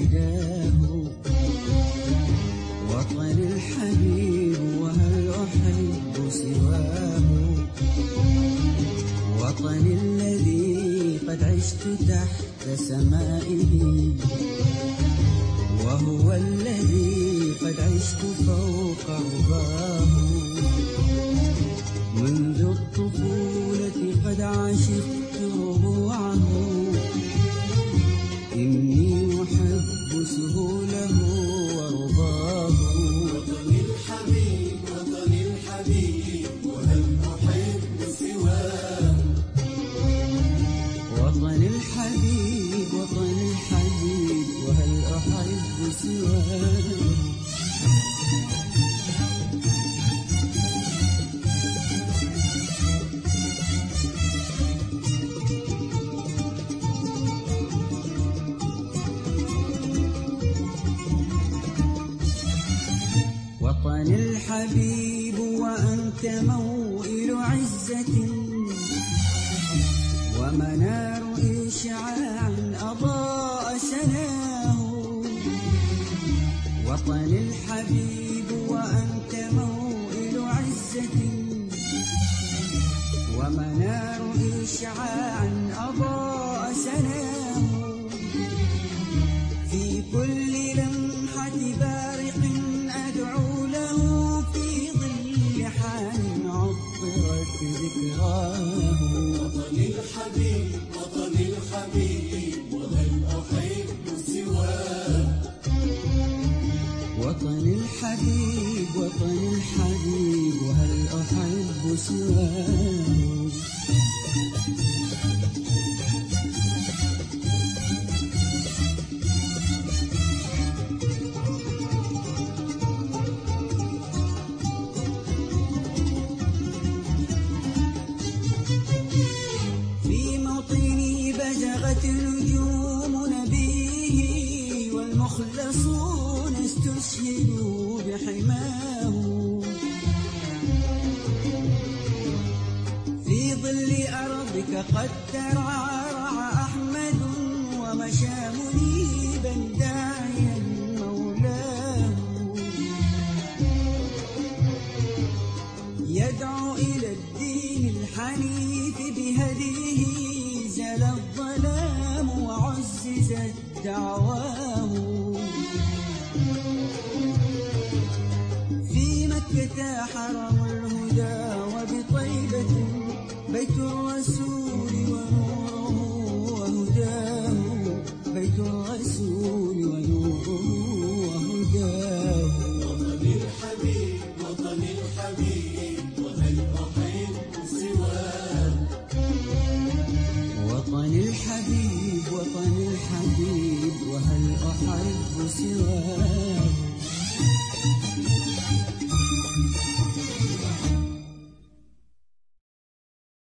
فداه وطني الحبيب وهل أحب سواه وطني الذي قد عشت تحت سمائه وهو الذي قد عشت فوق عباه منذ الطفولة قد عشقت ربوعه إني أحب سهوله ورباه وطني الحبيب وطني الحبيب وهل أحب سواه وطني الحبيب وطني الحبيب وهل أحب سواه وطني الحبيب وأنت موئل عزة ومنار إشعاع أضاء سناه وطني الحبيب وأنت موئل عزة ومنار إشعاع أضاء سناه في كل لمحة بارق أدعو له في ظل حان عطرت ذكراه وطني الحبيب وطني الحبيب وهل أحب سواه وطني الحبيب وطني الحبيب وهل أحب سواه في موطني بزغت نجوم نبيه والمخلصون استشهدوا بحماه في ظل أرضك قد ترعرع أحمد ومشى منيبا داعيا مولاه يدعو إلى الدين الحنيف بهديه زل الظلام وعززت دعواه في مكة حرم الهدى وبطيبة بيت الرسول ونوره وهداه بيت الرسول ونوره وهداه وطني الحبيب وطني الحبيب وهل أحب سواه وطني الحبيب وطني الحبيب وهل أحب سواه